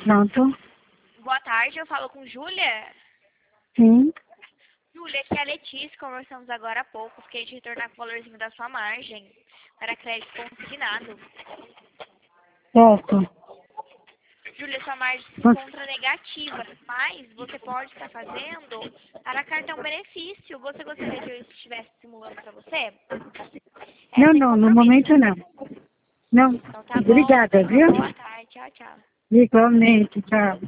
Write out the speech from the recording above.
Pronto. Boa tarde, eu falo com Júlia. Sim. Júlia, aqui é a Letícia, conversamos agora há pouco. Fiquei de retornar com o valorzinho da sua margem para crédito consignado. Certo. Júlia, sua margem se encontra negativa, mas você pode estar fazendo para cartão benefício. Você gostaria que eu estivesse simulando para você? Não, no momento não. Não. Então tá bom. Obrigada, viu? Boa tarde, tchau, tchau. Igualmente, tchau.